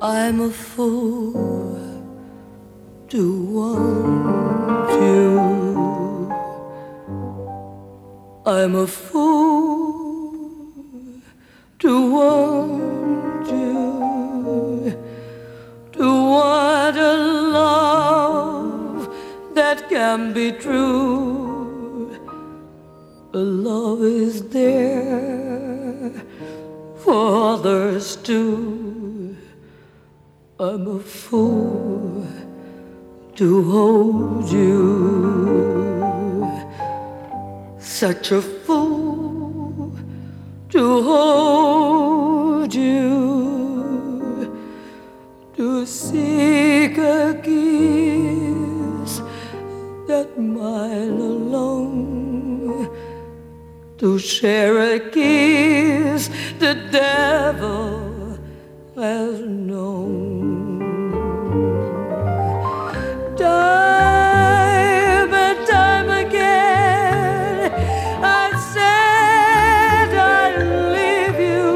I'm a fool to want you. I'm a fool to want you, to want a love that can be true. A love is there for others too. I'm a fool to hold you, such a fool to hold you, to seek a kiss that mile alone, to share a kiss the devil has known. Time and time again I said I'd leave you.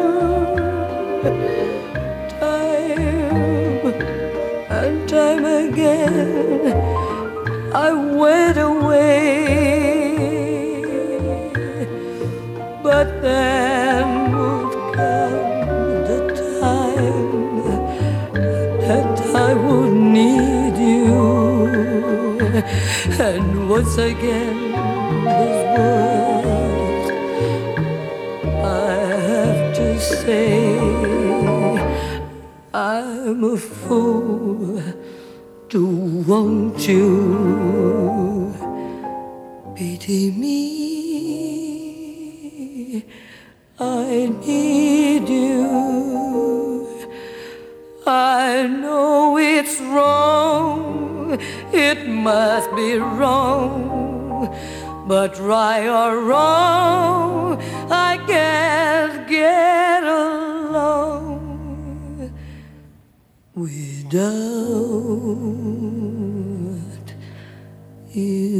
Time and time again I went away, but then would come the time that I would need you. And once again these words I have to say, I'm a fool to want you. Pity me, I need you. I know it's wrong, it must be wrong, but right or wrong, I can't get along without you.